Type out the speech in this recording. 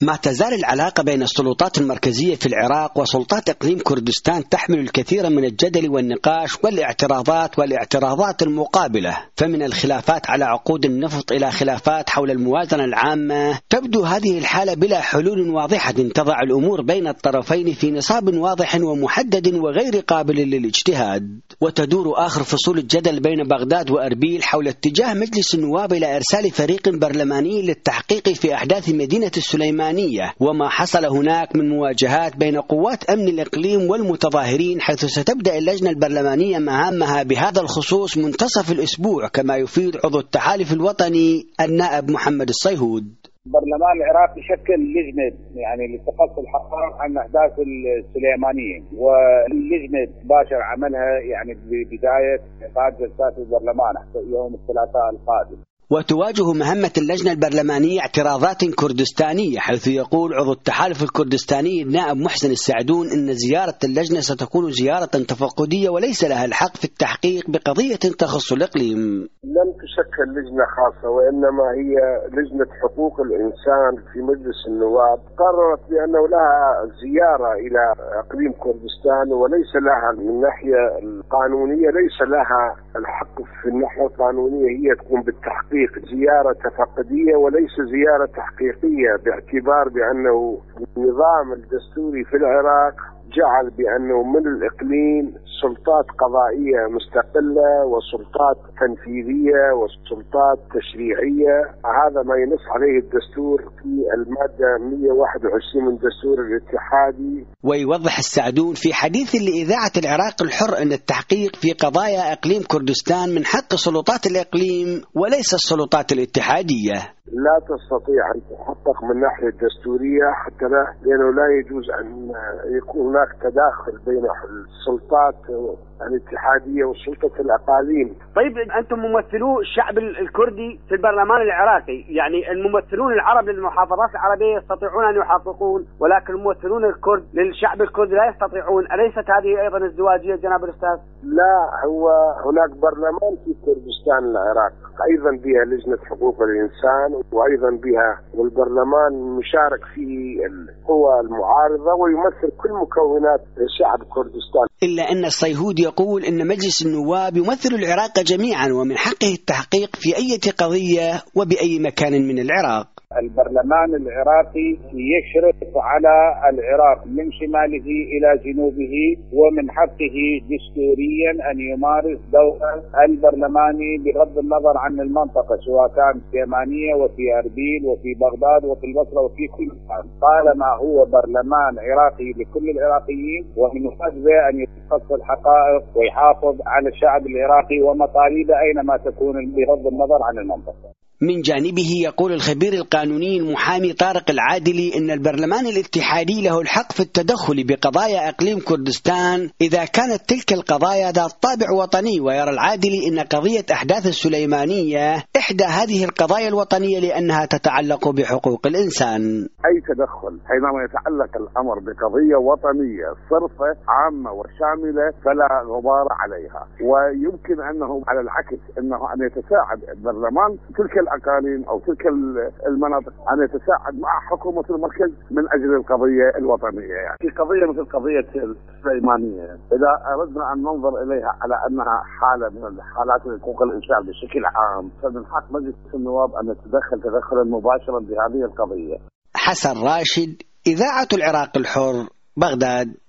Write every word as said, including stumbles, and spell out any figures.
ما تزال العلاقة بين السلطات المركزية في العراق وسلطات إقليم كردستان تحمل الكثير من الجدل والنقاش والاعتراضات والاعتراضات المقابلة، فمن الخلافات على عقود النفط إلى خلافات حول الموازنة العامة. تبدو هذه الحالة بلا حلول واضحة تضع الأمور بين الطرفين في نصاب واضح ومحدد وغير قابل للاجتهاد. وتدور آخر فصول الجدل بين بغداد وأربيل حول اتجاه مجلس النواب إلى إرسال فريق برلماني للتحقيق في أحداث مدينة السليمانية وما حصل هناك من مواجهات بين قوات أمن الإقليم والمتظاهرين، حيث ستبدأ اللجنة البرلمانية مهامها بهذا الخصوص منتصف الأسبوع، كما يفيد عضو التحالف الوطني النائب محمد الصيهود. البرلمان العراقي شكل لجنة يعني لتقصي الحقائق عن أحداث السليمانية، واللجنة باشر عملها يعني ببداية إعقاد جلسات البرلمان يوم الثلاثاء القادم. وتواجه مهمة اللجنة البرلمانية اعتراضات كردستانية، حيث يقول عضو التحالف الكردستاني النائب محسن السعدون إن زيارة اللجنة ستكون زيارة تفقدية وليس لها الحق في التحقيق بقضية تخص الإقليم. لم تشكل لجنة خاصة، وإنما هي لجنة حقوق الإنسان في مجلس النواب قررت بأنه لها زيارة إلى إقليم كردستان، وليس لها من الناحية القانونية ليس لها الحق في الناحية القانونية هي تقوم بالتحقيق، زيارة تفقدية وليس زيارة تحقيقية، باعتبار بأنه النظام الدستوري في العراق جعل بأنه من الإقليم سلطات قضائية مستقلة وسلطات تنفيذية وسلطات تشريعية، هذا ما ينص عليه الدستور في المادة مئة وواحد وعشرين من الدستور الاتحادي. ويوضح السعدون في حديث لإذاعة العراق الحر أن التحقيق في قضايا إقليم كردستان من حق سلطات الإقليم وليس السلطات الاتحادية. لا تستطيع أن تحقق من الناحية الدستورية حتى لا، لأنه لا يجوز أن يكون هناك تداخل بين السلطات الاتحادية وسلطة الأقاليم. طيب أنتم ممثلو الشعب الكردي في البرلمان العراقي، يعني الممثلون العرب للمحافظات العربية يستطيعون أن يحققون، ولكن الممثلون الكرد للشعب الكردي لا يستطيعون، أليست هذه أيضا ازدواجية جناب الأستاذ؟ لا، هو هناك برلمان في كردستان العراق أيضا بها لجنة حقوق الإنسان، وأيضا بها والبرلمان مشارك فيه القوى المعارضة ويمثل كل مكونات شعب كردستان. إلا أن الصيهود يقول إن مجلس النواب يمثل العراق جميعا ومن حقه التحقيق في أي قضية وبأي مكان من العراق. البرلمان العراقي يشرف على العراق من شماله إلى جنوبه، ومن حقه دستوريا أن يمارس دوره البرلماني بغض النظر عن المنطقة، سواء كان في يمانية وفي أربيل وفي بغداد وفي البصرة وفي كل مكان، طالما هو برلمان عراقي لكل العراقيين، ومن واجبه أن يتخصص الحقائق ويحافظ على الشعب العراقي ومطالبه أينما تكون بغض النظر عن المنطقة. من جانبه يقول الخبير القانوني المحامي طارق العادلي إن البرلمان الاتحادي له الحق في التدخل بقضايا إقليم كردستان إذا كانت تلك القضايا ذات طابع وطني، ويرى العادلي إن قضية أحداث السليمانية إحدى هذه القضايا الوطنية لأنها تتعلق بحقوق الإنسان. أي تدخل حينما يتعلق الأمر بقضية وطنية صرفة عامة وشاملة فلا غبار عليها، ويمكن أنه على العكس أنه أن يتساعد البرلمان تلك الأقاليم أو تلك المناطق أن يتساعد مع حكومة المركز من أجل القضية الوطنية. يعني في قضية مثل قضية السليمانية إذا أردنا أن ننظر إليها على أنها حالة من حالات حقوق الإنسان بشكل عام، فمن حق مجلس النواب أن يتدخل تدخلا مباشرا بهذه القضية. حسن راشد، إذاعة العراق الحر، بغداد.